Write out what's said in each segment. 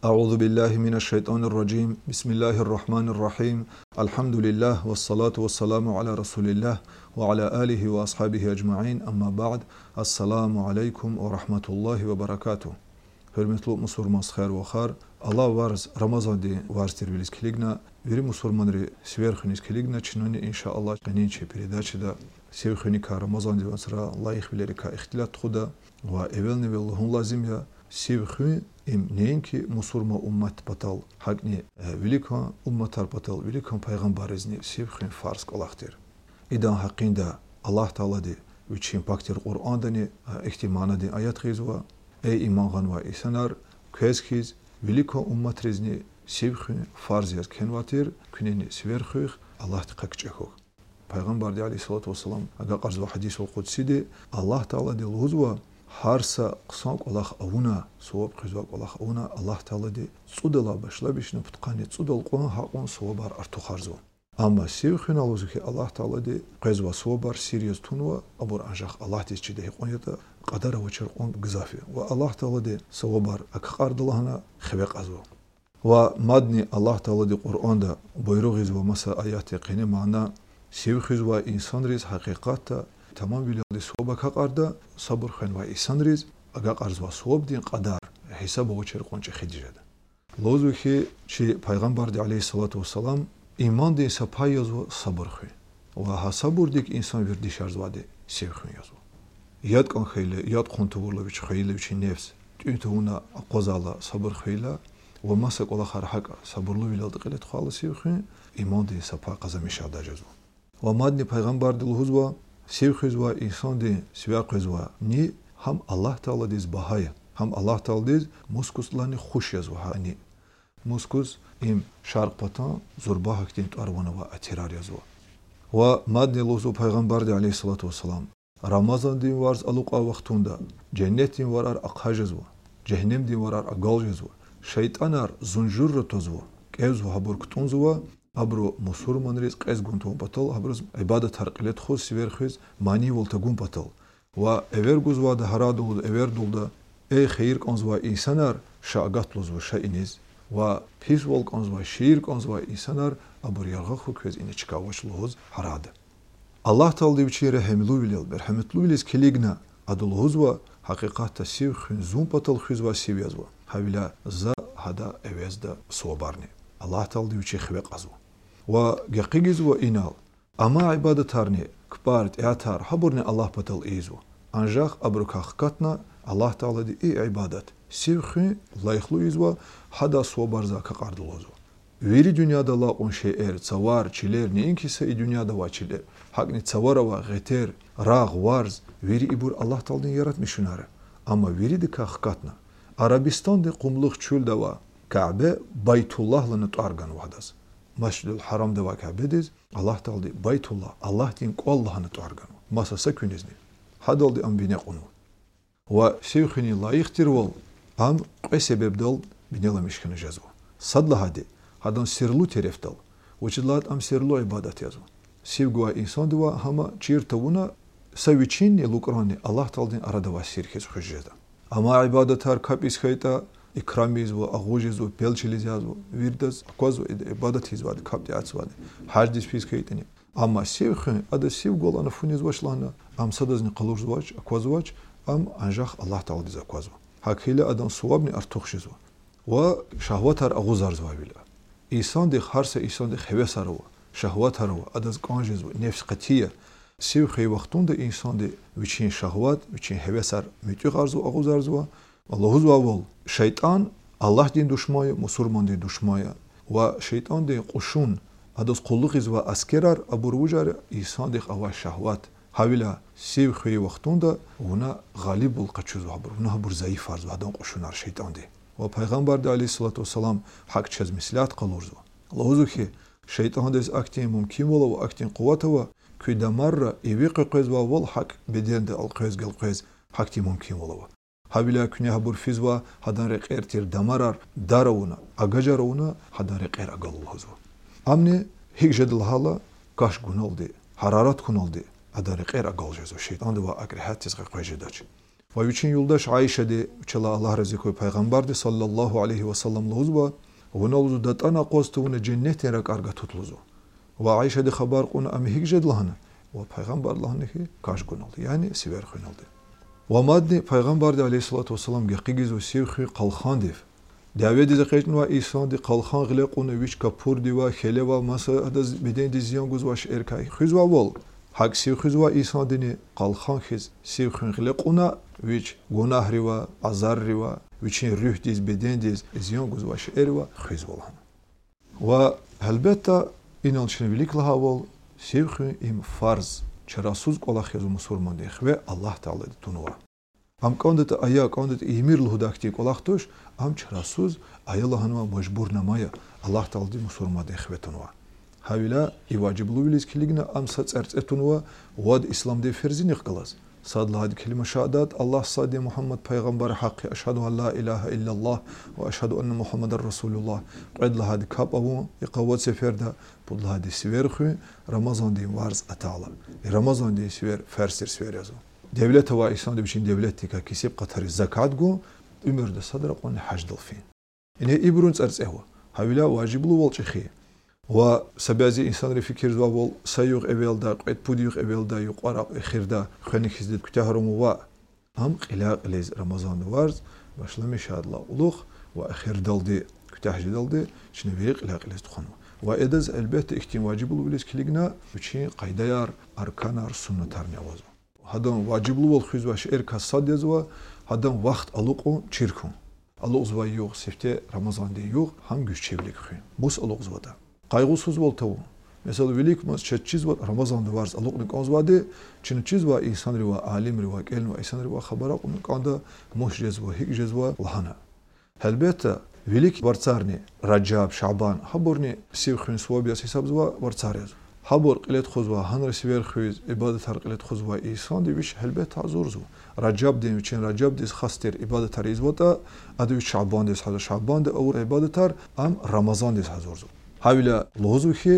أعوذ بالله من الشيطان الرجيم بسم الله الرحمن الرحيم الحمد لله والصلاة والسلام على رسول الله وعلى آله وأصحابه أجمعين أما بعد السلام عليكم ورحمة الله وبركاته. Hörmetli musulmans xeyr ve xar. Allah varız Ramazan'da varız terbilis kiligna. Veri musulmanları sverxunis kiligna çinani inşallah qeninçe передачада sevxunika Ramazan'da vasra layık bilerika ihtilat xuda ve evvelni ve Allah'un lazım ya sevxun im neyin ki musulma ummat batal hakni velika ummatar batal velika peygamberizne sevxun farz qolaqtir. İdan haqqında Allah Taala de üçün paktir Qur'an'da ne ihtimana de ayat xizwa ey iman ve insanlar keskіз велика ummatrezne sevxun farz yer kenvatir küneni sverxux Allah taqçıxu. Peygamber de aleyhissalatu vesselam aga qarz ve hadis ol qudsi de Allah Taala de luzwa harsa qısan qolaq avuna soğuk qızvaq qolaq avuna Allah Taala de tsudala başla bişni putqani tsudal qon haqon soğubar artu xarzu. Ama sevxun aluzu ki Allah Taala de qızva soğubar seriyoz tunwa abur anjaq Allah de de qonyata qadara وچر قون گزافی و الله تعالی دی سوابر اکقاردلهنا خبق ازو و مدنی الله تعالی دی قرآن دا بایروغیز و مسا آیات قینه معنا سیوخیز و انسان ریز حقیقت تا تمام بیلی سواب اکقارده صبر خین و انسان ریز اکقارز و سواب دین قدر حساب وچر قون چه خیلی جده لوزو که چی پیغمبر دی علیه الصلاة والسلام ایمان دی سپایز و صبر خین و ها صبر دیک انسان وردی شرز و دی سیوخین یازو یاد کن خیلی یاد خونتوورلا بیچ خیلی بیچ نفس تونتونا قزالا صبر خیلا و مسک ولا خرحق صبرلو ویلاد قلت خالصی خین ایمان دی سپا قزمی شاده جزو و مادنی پیغمبر دلهوز و سیوخیز و انسان دی سویاقیز و نی هم الله تعالی دیز بهای هم الله تعالی دیز مسکوس لانی خوش یزو هانی مسکوس ام شرق پتان زربا هکتین تو اروانه و اترار یزو و مادنی لوزو پیغمبر دی علیه الصلاة والسلام Ramazan din varz aluqa vaxtunda, cennet din varar aqhajezvo, cehennem din varar agaljezvo, şeytanar zunjurra tozvo, kevzvo habur kutunzvo, abro musurman riz qez gunton batal, abruz ibadat harqilet khos siver khiz mani volta gun batal. Va ever guzva da haradul ever dulda ey khayr qanzva insanar şagat lozvo şainiz va pis vol qanzva şir qanzva insanar abur yarğa khu kez ine çıkavaş loz harada. Allah Taala biçire hemlu bilal merhametlu bilis keligna adul huzwa haqiqata siv khunzum patal khuzwa siv yazwa havila za hada evezda sobarni Allah Taala biçi khweq azwa wa gaqigiz wa inal ama ibadetarni kbart eatar haburni Allah patal izwa anjaq abruka haqiqatna Allah Taala di ibadat siv khun layıqlu izwa hada sobarza qardul azwa veri dünyada la on şeyer çavar çiler ne inkise dünyada va çiler hakni çavara va geter rağ varz veri ibur Allah Taala'nın yaratmışınare ama veri de haqiqatna Arabistan'da qumluq çölde va Kabe Baytullah'la targan vadas Mescid-ül Haram'da va Kabe'diz Allah Taala Baytullah Allah din Allah'ını targan masasa künezni hadaldi am bine qunu va şeyhini layıqtir vol am qe sebebdal binelamışkını jazva sadla hadi hadan sirlu terefdal وجلات am sirlu ibadat yazva sevgua insan dua hama çirtavuna saviçin lukrani Allah Taala'nın arada vasir kes hujjeda ama ibadetar kapis khayta ikramiz ve agujiz ve pelçiliz yazva virdas koz ibadet hizvad kapdi atsvad hajdiz pis khaytani ama sevxin ada sevgolana funiz başlana am sadazni qalurz kozvaç am anjaq Allah Taala diza kozva hakile adan suwabni artuxshizva ve şahvatar aguzarz vabila İnsan de harsa insan de heves arava şahvat arava adaz qanjiz nefs qatiya sev xey vaqtunda insan de viçin şahvat viçin hevesar mütü arzu aguzarzu Allahu zavol şeytan Allah din düşmaya musulman din düşmaya ve şeytan de quşun adaz qulluqiz ve askerar aburvujar insan de ava şahvat havila sev xey vaqtunda ona galib ol qaçuz ona bur zayıf arzu adan quşunar şeytan de و پیغمبر علیه الصلاة والسلام حق چیز مثلیت قلورزو لازو که شیطان دز اکتین ممکن ولا و اکتین قوت و که دمر را ایویق قیز و ول حق بدین ده القیز گل قیز حق تی ممکن ولا و هبیلا کنی هبور فیز و هدان رقیر تیر دمرار دارونا اگجارونا هدان رقیر اگل لازو امنی هیچ جدل حالا کاش گنال دی حرارت کنال دی هدان رقیر اگل جزو شیطان دو اگر هات تیز قیز داچ ويچين يولداش عائشة دي چلا الله رزقه پیغمبر دي صلى الله عليه وسلم لوزبا ونولزو دتانا قوستون جنة رك أرجع تطلزو وعائشة دي خبر قونا أم هيك جد لهنا وبيغمبر لهنا كي كاش قنال يعني سيبر خنال دي ومادني پیغمبر دي عليه الصلاة والسلام جقيجزو سيرخي قلخان ديف دعوة دي زقيجن وإيسان دي قلخان غلقونا ويش كابور دي وخيلة ومسا هذا بدين دي زيان جوز واش إركاي خزوا وول حق سيرخزوا إيسان دي قلخان خز سيرخن غلقونا ويش گناه روا عذر روا ويشين روح ديز بدين ديز زيان جوز واش إروا خزوا لهم وهلبتا إنان شنبيلك لها وول سيرخن إم فرض چراسوز قولا خزو مسلمان دي خو الله تعالى تنوا ام كوندت ايا كوندت يمير الهداكتي قولاختوش ام چراسوز ايا لهنوا مجبور نمايا الله تعالى دي مسلمان دي خو تنوا هاولا يواجب لويلس كليغنا ام ساترتنوا ود اسلام دي فرزين يقلاس صاد لهاد كلمه شهادات الله صاد محمد پیغمبر حق اشهد ان لا اله الا الله واشهد ان محمد رسول الله قد لهاد كاب ابو يقوت سفردا بود لهاد سويرخو رمضان دي وارز اتعالى رمضان دي سوير فرسر سوير يزو devlet ve İslam demişin devlet tika kisip qatarı zakat go ömürde sadra qon haj dolfin ine ibrun tsartsewa havila vaciblu wal çixi ve sabazi insan fikir zwa wal sayuq evelda qet pudiyuq evelda yuqara xirda xanik hizdet kutahrum ve ham qila lez ramazan var başlam inşallah uluq ve axir daldi kutahji daldi şine ve qila lez tuxanu ve edaz elbette ihtim vaciblu bilis kiligna üçün qaydayar arkanar sunnatar navazo هادم واجب لول خيز واش إركا صاديزوا هادم وقت ألوقو چيركون ألوقزوا يوغ سفته رمضان دي يوغ هم güç çevlik خين بوس ألوقزوا دا قايغوسوز بول تو مثلا وليك مس چيز وا رمضان دو وارز ألوقنك أنزوا چن چيز وا إنسان روا عالم روا علم إنسان روا خبره قمك عنده مش جزوا هيك جزوا لهنا هلبته وليك ورصارني رجب شعبان خبرني سيف خين سوابيا حساب زوا ورصاريز حبور قلت خزوا هنر سوير خويز عبادت هر قلت خزوا إنسان ديوش هلبت عزورزو رجب ديم چن رجب ديس خاستر عبادت هر إزواتا أدوش شعبان ديس حزور شعبان ده أور عبادت هر أم رمضان ديس حزورزو هاولا لوزو خي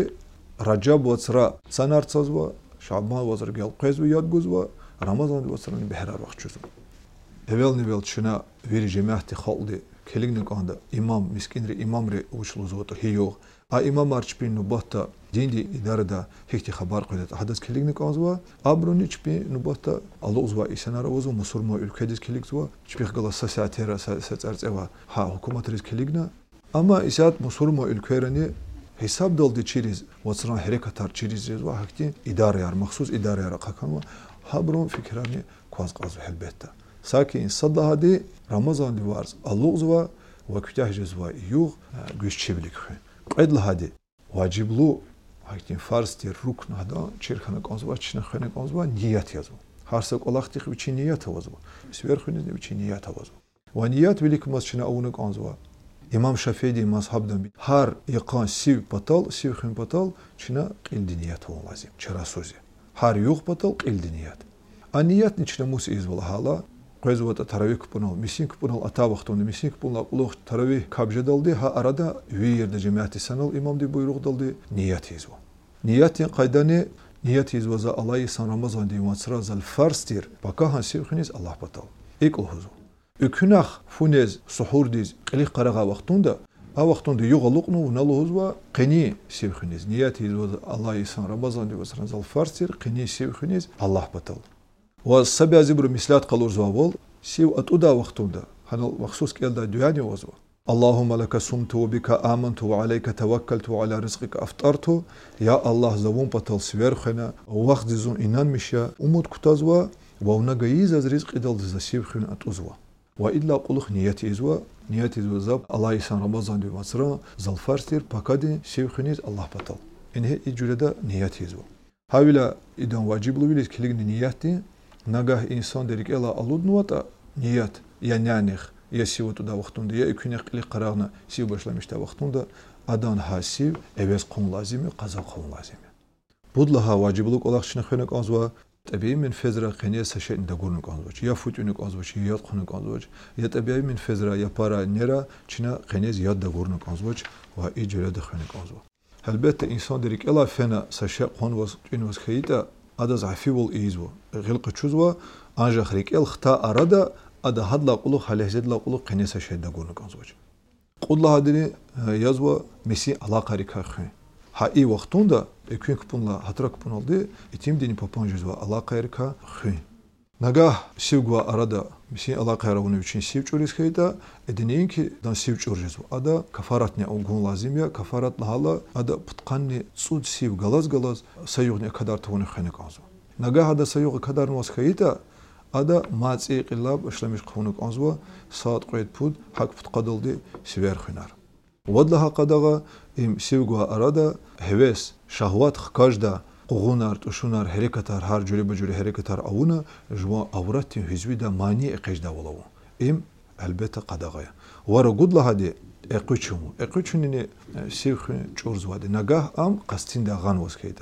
رجب وصرا سنار تزوا شعبان وصر قال قيزو ياد جزوا رمضان دي وصرن بهرار وقت جزوا اول نيفل شنا ويري جماعتي خالدي كلينك عنده إمام مسكين إمام ري وشلوزوتر هيو إمام أرشبين نبضة ديندي إدارة هيك خبر قلت حدث كلينك عنزوا أبروني شبين نبضة الله أزوا إسنار وزو مسلم الكديس كليك زوا شبيه قلا ساتيرا ساترت إوا ها حكومة رئيس كليكنا أما إسات مسلم الكيراني حساب دولدي چيريز وصران حركتار چيريز زوا هكتي إدارة يار مخصوص إدارة يار قاكانوا هبرون فكراني كواز قازو حلبتا ساكن صدى هذه رمضان دوارز الله زوا وكتاه جزوا يوغ جوش چبليك خين قيد لهذه واجب لو هكتين فارس تير ركن هذا چيرخانه قانزوا چنه خانه قانزوا نيات يزوا هرسك الاختي بچي نيات وزوا سوير خنيز بچي نيات وزوا ونيات وليك مس چنه اونك قانزوا امام شافعي دي مذهب دم هر يقان سيف بطل سيف خن بطل چنه قيل نيات هو لازم چرا سوزي هر يوغ بطل قيل نيات النيات نچنه موس از ولا حالا قيزوات تراويح كبنال ميسين كبنال أتا وقتون ميسين كبنال الله تراويح كابجة دالدي ها أرادا وير دجماعة سنال إمام دي بيروق دالدي نيات يزوا نيات قيداني نيات يزوا ذا الله يسان رمضان دي واتسرا ذا الفرستير بقى هنسير خنيز الله بطل إيك الهزو إكناخ فونيز سحور ديز قلي قرغا وقتون دا وقتون دي يغلقنو ونالو هزوا قني سير خنيز نيات يزوا الله يسان رمضان دي واتسرا ذا الفرستير قني سير خنيز الله بطل والسبع زبر مثلات قالوا زوال سيو أتودا وقتوندا هنا مخصوص كيلدا دياني وزوا اللهم لك صمت وبك آمنت وعليك توكلت وعلى رزقك أفطرت يا الله زوون بطل سوير خنا وقت زون إنان مشيا أمود كتازوا ونجايز از رزق دل زسيب خنا أتوزوا وإلا قلخ نيتي إزوا نيتي إزوا زب الله يسان رمضان دي وصرا زلفارستير بكادي سيب خنيز الله بطل إنه إجردا نيتي إزوا هاولا إدان واجب لويلس كليغن نيتي نگاه انسان درک الا alud nuata niyat ya nanix ya sivotu da vaqtunda ya iküne qili qaragna siv başlamışda vaqtunda adan hasiv evez qon lazimi qaza qon lazimi budlaha vaciblik olaqçını xönök azva tabii min fezra qeniye saşen da gornuk azva ya futünük azva ya qonuk azva ya tabii min fezra ya para nera çina qeniz ya da gornuk azva va icra da xönük azva elbette insan derek ela fena saşe qon was tün was khayita هذا ضعفي والإيزوا غلق تشوزوا анжа хрикел хта арада ада хадла қулу халезедла қулу қинеса шеда гуну канзоч қудла хадини язва миси алақари кахин ха и вақтунда еквин кпунла хатра кпуналди итим дини попон жезва алақари кахин нага сивгва арада миси алақари уни учин сив чурис хейда эдининки дан сив чур жезва ада кафаратни огун лазимия кафарат лахала ада путқанни цуд сив галаз саюғни кадар тавуни хайна канзва нага хада саюғи кадар нуас хейда ада маци қилаб ишламиш қунук анзва саат қойд пуд хак пут қадалди сивер хинар вадла қадаға им сивгва арада хевес шахват хкажда қуғунар тушунар херекатар ҳар ҷури ба ҷури херекатар авуна жуа аврати хизвида мани эқежда волаву им албета қадағая вара гудла хади эқучуму эқучунини сивхи чурзвади нагах ам қастинда ған воскейда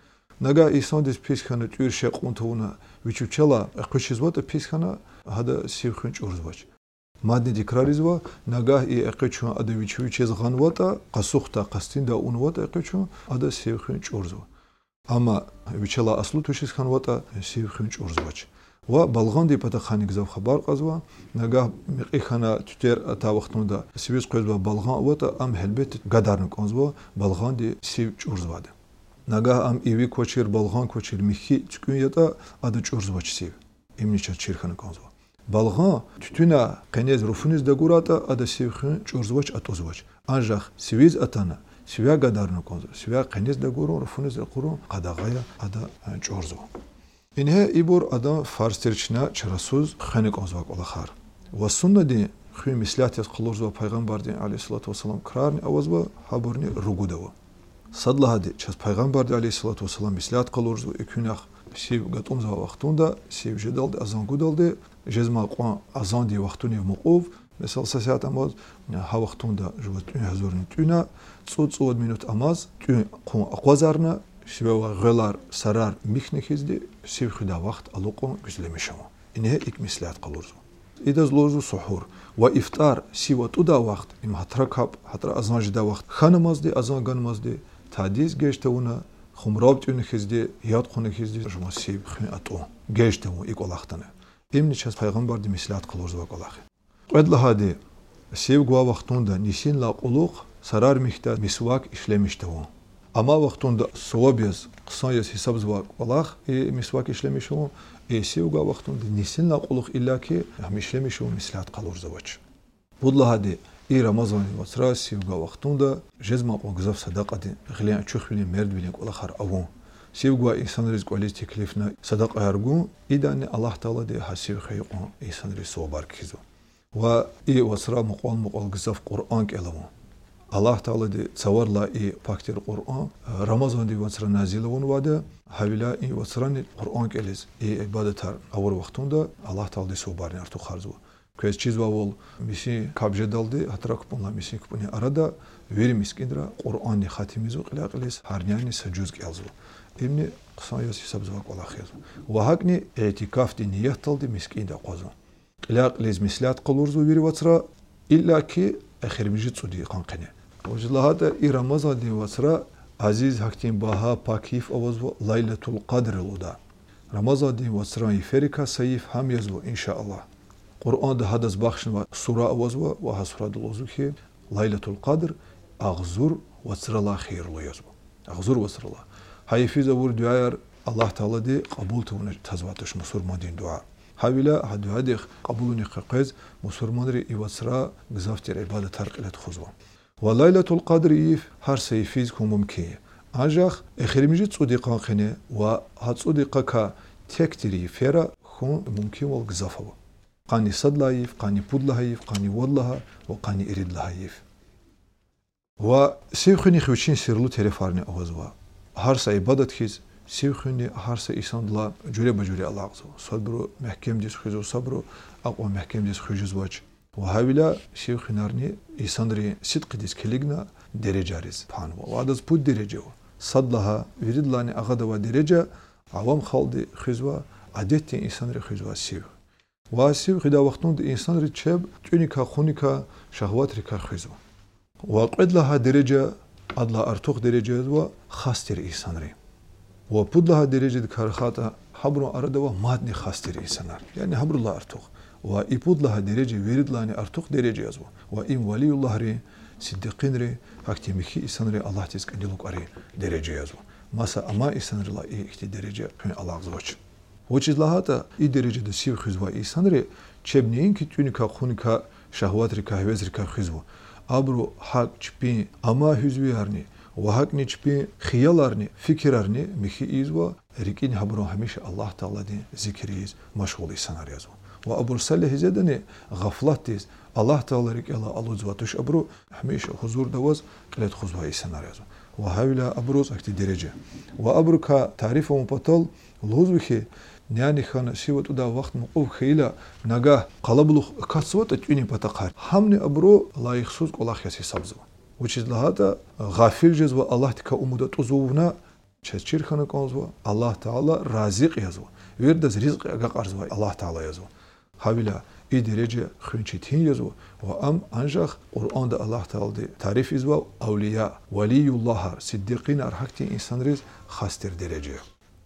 нага исондис писхана тюр шеқунтуна вичучела эқучизвата писхана хада сивхи чурзвач мадни дикраризва нага и эқучун ада вичучез ғанвата қасухта қастинда унвата эқучун ада сивхи чурзва ама вичела аслу тушис ханвата сивхи чурзвач ва балғанди пата хани гзав хабар қазва нага миқихана тютер та вақтунда сивиз қойзва балған вата ам хелбет гадарнук анзва балғанди сив чурзвади нага ам иви кочир балған кочир михи чукун ята ада чурзвач сив имнича чирхана канзва балған тютуна қенез руфуниз дагурата ада сивхи чурзвач атозвач анжах сивиз атана сивя гадарнук анзва сивя қенез дагуру руфуниз дагуру қадағая ада чурзва инҳе ибур адам фарстерчна чарасуз ханек анзвак олахар ва суннади хуй мислиатес қулурзва пайғамбарди алейхиссалату вассалам крарни авазва хабурни ругудава садлагади час пайғамбарди алейхиссалату вассалам мислиат қулурзва икунах сив гатумзва вақтунда сив жедалди азан гудалди жезма қуан азанди вақтуни муқув мисал сасиат амаз ха вақтунда жува тюн хазурни тюна цуд минут амаз тюн қуан ақвазарна сивева ғелар сарар михнехизди сив худа вақт алуқон гузлемишама инҳе ик мислиат қалурзу идаз лозу сухур ва ифтар сива туда вақт им хатра кап хатра азан жида вақт ханамазди азан ганмазди тадиз гештауна хумраб тюнехизди яд хунехизди жума сив хин ату гештау ик олахтане имни час пайғамбарди мислиат қалурзу вақалахи қедлахади сив гуа вақтунда нисин ла қулуқ сарар михта мисвак ишлемиштаву ама вақтунда суабиз қысаяс хисабзвак валах и мисвак ишлемишаву и сивга вақтунда нисин ла қулуқ иллаки ишлемишаву мислиат қалурзавач будлагади и рамазани васра сивга вақтунда жезма қогзав садақади ғилиан чухвили мердвили валахар аву сивга исан ризқ вализ теклифна садақа яргу идани аллах таала ди хасив хайқу исан ризқ собар кизу ва и васра муқал гзав қуръан келаву аллах таала ди цаварла и пактир қуръан рамазан ди васра назилавун вада хавила и васрани қуръан келез и ибадатар авар вақтунда аллах таала ди собарни арту харзу кез чизва вол миси кабжедалди хатракпунла миси кпуни арада вери мискиндра қуръани хатимизу қилақилес харняни саджуз келзу имни қысаяс хисабзвак валахез ва хакни эътикаф ди нияталди мискинда қозу қилақилес мислиат қалурзу вери васра илла ки ахир мижи цуди қанқине وجلهذا إي رمضان دي وسرا عزيز حكيم باها باكيف أوزو ليلة القدر الودا رمضان دي وسرا يفريكا سيف هم يزو إن شاء الله قرآن ده هدز بخشن سورة أوزو وها سورة دلوزوكي ليلة القدر أغزور وسرا لا خير الله يزو أغزور وسرا الله هاي في زور دعاء الله تعالى دي قبول تون تزواتش مسلمان دين دعاء حاولا هدعاء دي قبولني قيز مسلمان ري وسرا غزافتر عبادة ترقلت خزوان وليلة القدر يف هر سيفيزكم ممكن أنجح إخرمجي تصديقان خنه وهتصديقك تكتري فيرا خون ممكن والغزافة قاني صد لايف قاني بود لايف قاني والله وقاني إريد لايف وسيخني خوشين سيرلو تلفارني أوزوا هر سيبادت خيز سيخني هر سيسان لا جوري بجوري الله عزو صبرو محكم ديس خيزو صبرو أقوى محكم ديس خيجوز واج وهاولا شيخ نارني إساندري صدق ديس كليغنا درجة ريز بان وادز بود درجة صدلها ويرد لاني أغدا درجة عوام خالدي خزوا عادتين إساندري خزوا سيو واسيو خدا وقتون دي إساندري تشب تونيكا خونيكا شهواتريكا خزوا وقد لها درجة أدلا أرتوخ درجة و خاستر إساندري وبودلها درجة كارخاتا حبر أردوا مادني خاستري سنار يعني حبر الله أرتوخ وإبود لها درجة ويرد لاني أرتوخ درجة أزوا وإم ولي الله ري صديقين ري أكتي مخي إسان ري الله تيسك أندلوك أري درجة أزوا ماسا أما إسان ري لا إكتي درجة كن الله زوج وچيز لها تا إي درجة دا سيو خزوا إسان ري چبنين كي تونيكا خونيكا شهوات ري كهوز ري كخزوا أبرو حق چبين أما هزوي هرني وحق نچبين خيالارني فكرارني مخي إزوا ريكين حبرو هميشه الله تعالى دين ذكريز مشغول إسان ري أزوا وأبو سلة هزدني غفلتيز الله تعالى ريك الله ألوزوا توش أبرو هميشه حضور دوز قلت خزوا إسان ري أزوا وهاولا أبروز أكتي درجة وأبرو كا تعريف ومبطل لوزوخي نياني خان سيوت ودا وقت مقوف خيلا نگاه قلبلوخ كاتسوت اتوني بتقار همني أبرو لا يخصوص الله يسي سبزوا وچيز لهذا غافل جزوا الله تكا أمودت أزوونا چشير خان كونزوا الله تعالى رازق يزوا ويردز رزق أقارزوا الله تعالى يزوا هاولا إي درجة خنشتين يزوا وأم أنجخ قرآن دا الله تعالى دي تعريف يزوا أولياء ولي الله صديقين أرحكتين إنسان رز خاستر درجة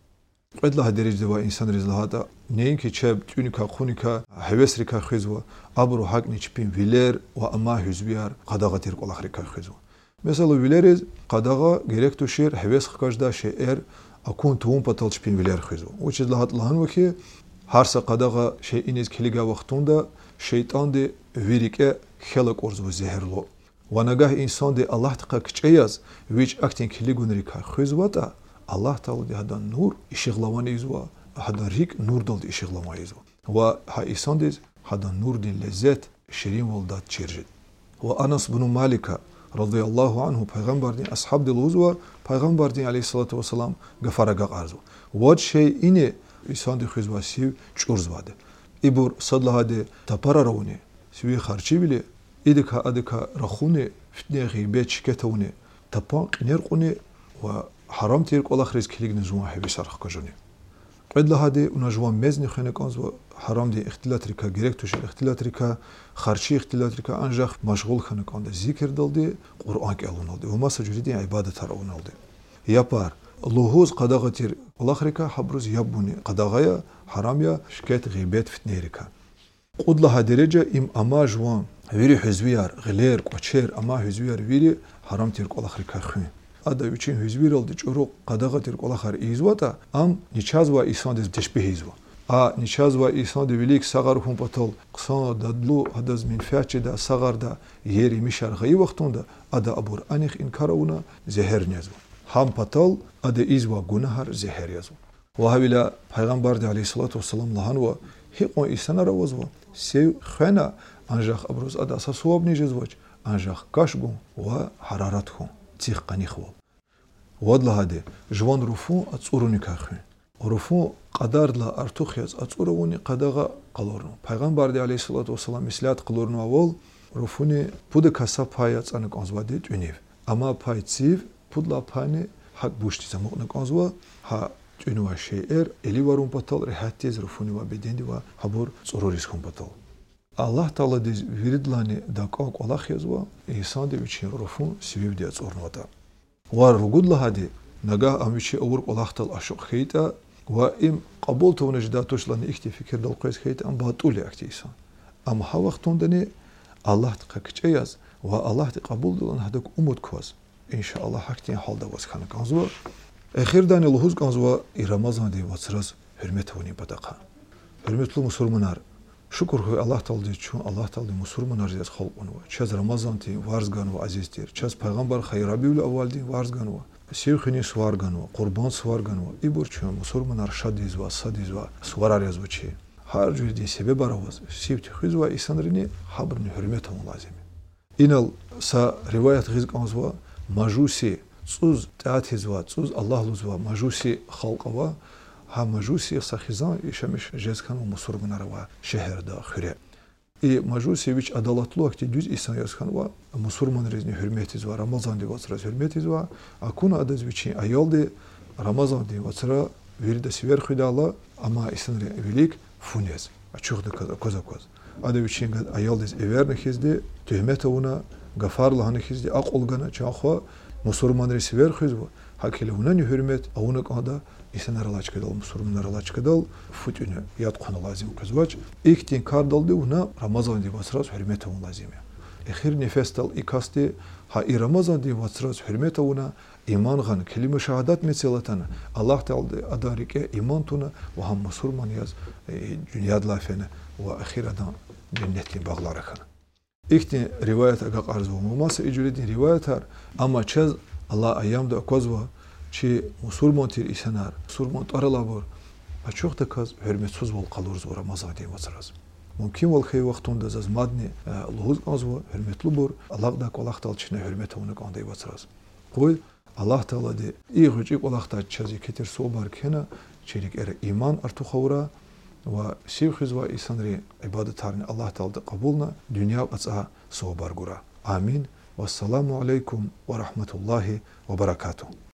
قد لها درجة دوا إنسان رز لها نين كي چب تونيكا خونيكا حويس ريكا خيزوا أبرو حق نيچبين ويلر وأما هزبيار قداغة تيرك الله ريكا خيزوا مثلا ويلرز قداغة غيرك توشير حويس خكاجدا شئر أكون توم بطل چبين ويلر خيزوا وچيز لها لهن وكي هارسا قداغا شيئينيز كليغا وقتوندا شيطان دي ويريكا خلق أرز وزهرلو ونگاه إنسان دي الله تقا كچياز ويج أكتين كليغون ريكا خيزواتا الله تعالى دي هذا نور إشغلواني يزوا هذا ريك نور دل إشغلواني يزوا وها إنسان دي هذا نور دي لذات شرين ولدات چرجد وأنس بن مالك رضي الله عنه پیغمبر دين أصحاب دي لوزوا پیغمبر دين عليه الصلاة والسلام غفرغا قارزوا واد شيء إني إنسان دي خزوا سيو چورز واده إبور صدلها دي تپارا روني سيوي خارچي بلي إدكا أدكا رخوني فتنة غيبات شكتوني تپان قنير قوني و حرام تيرك الله خريز كليك نجوان حبي شرخ كجوني قد لها دي ونجوان مزني خينك أنزو حرام دي اختلاط ريكا جريك توش اختلاط ريكا خارشي اختلاط ريكا أنجاخ مشغول خينك أنده ذكر دل دي قرآن كألون دل دي وما سجري دي عبادة ترون دل دي يابار لوهوز قداغة تير الله خريكا حبروز يابوني قداغايا حراميا شكاية غيبات فتنة ريكا قد لها درجة أما جوان ويري حزويار غلير قوشير أما حزويار ويري حرام تيرك الله خريكا خين أدا ويشين هزبيرال دي چورو قداغة تيرك الله خار إيزواتا أم نيچازوا إيسان دي تشبه إيزوا نيچازوا إيسان دي وليك صغر هم بطل قصان دادلو هدز من فاتش دا صغر دا يري مشار غي وقتون دا أدا أبور أنيخ إنكارونا زهر نيزوا هم بطل أدا إيزوا گناهر زهر يزوا وهاولا پیغمبر دي عليه الصلاة والسلام لهانوا هيقون إيسان روزوا سيو خينا أنجاخ أبروز أدا ساسواب نيجزواج أنجاخ كاشگون وحرارتهم تيخ قنيخوال وادلا هادي جوان رفو أتصوروني كاخوين رفو قدار لا أرتوخيز أتصوروني قداغا قلورنو پیغمبر دي عليه الصلاة والسلام مثلات قلورنو أول رفوني بود كسا پايات أنك أنزوا تونيف أما پاي تسيف بود لا پاني حق بوشتي زموقنك أنزوا ها تونوا شيئر إلي وارون بطل رحاتيز رفوني وابدين و حبور صوروريز كون بطل الله تعالى دي ويردلاني داقاق الله خيزوا إيسان دي وچين رفون سبيب دي أتصورنو تا ورغود لها دي نگاه أميشي أورق الله تعالى أشوق خيتا وإم قبول تونجداتوش لاني اكتي فكر دل قيس خيتا أم باطولي اكتي إيسان أم ها وقتون دني الله تقاكش اياز والله تقبول دلان هدوك أمود كواز إن شاء الله حكتين حال دواز خانه كانزوا أخير داني لحوز كانزوا رمضان دي واتسراز hürmetini badaqa. Hürmetli musulmanar, şükür ki Allah Teala için Allah Teala musulmanar ziyaz halkını. Çaz Ramazan ti varzgan ve azizdir. Çaz Peygamber hayır Rabiul Evvel di varzgan ve sevkhini svargan ve kurban svargan ve iburçu musulmanar şadiz ve sadiz ve svarar yazıcı. Her cüzdi sebep aravaz. Sevti hüz ve insanların haberini hürmetem lazım. İnal sa rivayet rizq anzva majusi tsuz taatiz ve tsuz Allah luz ve majusi halqa ve ha majusi sakhizan işemiş jezkan ve musulmanar ve şehirde xire. Majusi viç adalatlı vakti düz insan yazkan ve musulman rezni hürmetiz ve Ramazan di vatsra hürmetiz ve akuna adaz viçi ayoldi Ramazan di vatsra virde siver khidala ama isanre velik funez. Açıqdı koza. Ada viçin ayoldiz everne hizdi töhmet ona гафар лаханихизди ақолгана чахва мусульман ресивер хизва хакиле унани хурмет аунак ада исанаралачкадал мусульманаралачкадал футюне ятқана лазим казвач ихтин кардалди уна рамазан ди васрас хурмету лазиме эхир нефестал икасти ха и рамазан ди васрас хурмету уна иман ган калима шахадат мецелатана Аллах таалда адарике имантуна ва хам мусульман яз дуньядлафена ва ахирадан дженнети багларакан ихтин риваят ага қарзу мумаса иджулидин риваятар ама чаз Аллах аямда аказва чи мусульман тир исанар мусульман таралабор ачохта каз хурметсуз бол қалурз ва рамазан ди васрас мумкин вал хей вақтунда заз мадни луз азва хурметлу бор Аллах да Аллах таал чина хурметуна кандай васрас қой Аллах таала де игъуч Аллах та чази кетер собар кена чирик эр иман арту хавра ва сивхиз ва исанри ибадатарни Аллах таала қабулна дунья аца собар гура амин. Вассаламу алейкум ва рахматуллахи ва баракатуh.